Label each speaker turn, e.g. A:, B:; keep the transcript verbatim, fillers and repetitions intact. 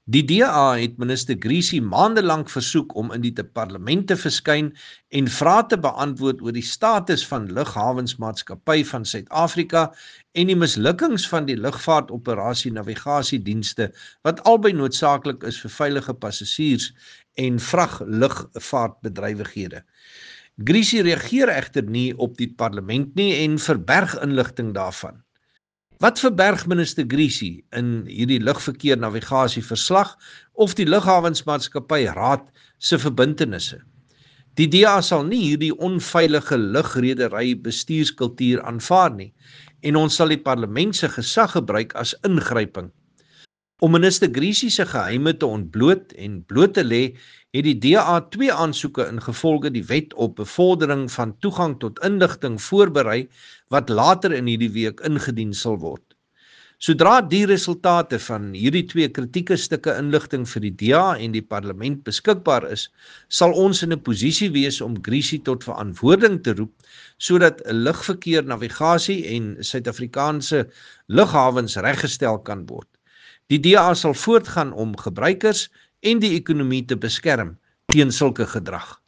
A: Die D A het minister Griese maandelang versoek om in die parlement te verskyn en vrae te beantwoord oor die status van Lughavensmaatskappy van Suid-Afrika en die mislukkings van die lugvaartoperasie navigasiedienste wat albei noodsaaklik is vir veilige passasiers en vraglugvaartbedrywighede. Griese reageer egter nie op die parlement nie en verberg inligting daarvan. Wat verberg minister Griese in hierdie lugverkeer navigasie verslag of die Lughavensmaatskappy Raad se verbintenisse? Die D A sal nie hierdie onveilige lugredery bestuurskultuur aanvaar nie en ons sal die parlement se gesag gebruik as ingryping. Om minister Griese se geheime te ontbloot en bloot te lê, het die D A twee aansoeke ingevolge die wet op bevordering van toegang tot inligting voorberei wat later in hierdie week ingedien sal word. Sodra die resultate van hierdie twee kritieke stukke inligting vir die D A en die parlement beskikbaar is, sal ons in 'n posisie wees om Griese tot verantwoording te roep sodat 'n lugverkeer navigasie en Suid-Afrikaanse lughawens reggestel kan word. Die D A sal voortgaan om gebruikers en die ekonomie te beskerm teen sulke gedrag.